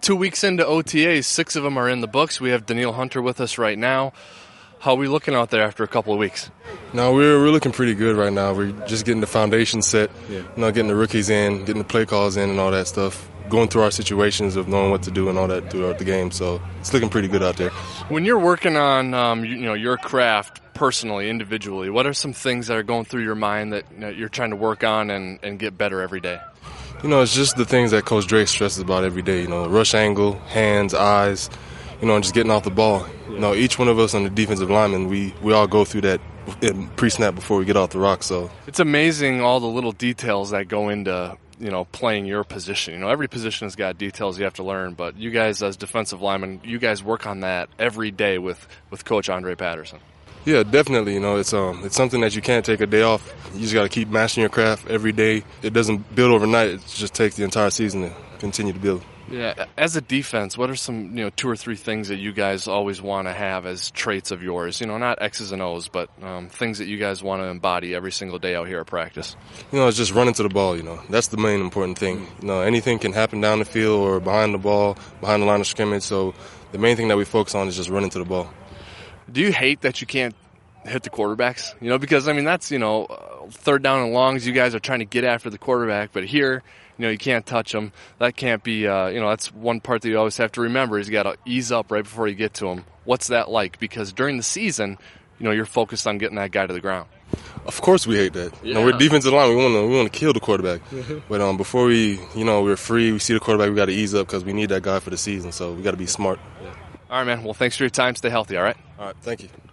2 weeks into OTAs, 6 of them are in the books. We have Danielle Hunter with us right now. How are we looking out there after a couple of weeks? No, we're looking pretty good right now. We're just getting the foundation set, getting the rookies in, getting the play calls in and all that stuff, going through our situations of knowing what to do and all that throughout the game. So it's looking pretty good out there. When you're working on your craft personally, individually, what are some things that are going through your mind that you're trying to work on and get better every day? It's just the things that Coach Dre stresses about every day. Rush angle, hands, eyes, and just getting off the ball. Each one of us on the defensive lineman, we all go through that pre-snap before we get off the rock. So it's amazing all the little details that go into playing your position. Every position has got details you have to learn, but you guys as defensive linemen, you guys work on that every day with Coach Andre Patterson. Yeah, definitely. It's something that you can't take a day off. You just got to keep mastering your craft every day. It doesn't build overnight. It just takes the entire season to continue to build. Yeah, as a defense, what are some 2 or 3 things that you guys always want to have as traits of yours? Not X's and O's, but things that you guys want to embody every single day out here at practice. It's just running to the ball. That's the main important thing. Anything can happen down the field or behind the ball, behind the line of scrimmage. So the main thing that we focus on is just running to the ball. Do you hate that you can't hit the quarterbacks? Because that's third down and longs. You guys are trying to get after the quarterback, but here, you can't touch them. That can't be. That's one part that you always have to remember is you got to ease up right before you get to them. What's that like? Because during the season, you're focused on getting that guy to the ground. Of course, we hate that. Yeah. We're defensive line. We want to kill the quarterback. But before we're free. We see the quarterback. We got to ease up because we need that guy for the season. So we got to be smart. All right, man. Well, thanks for your time. Stay healthy. All right. All right. Thank you.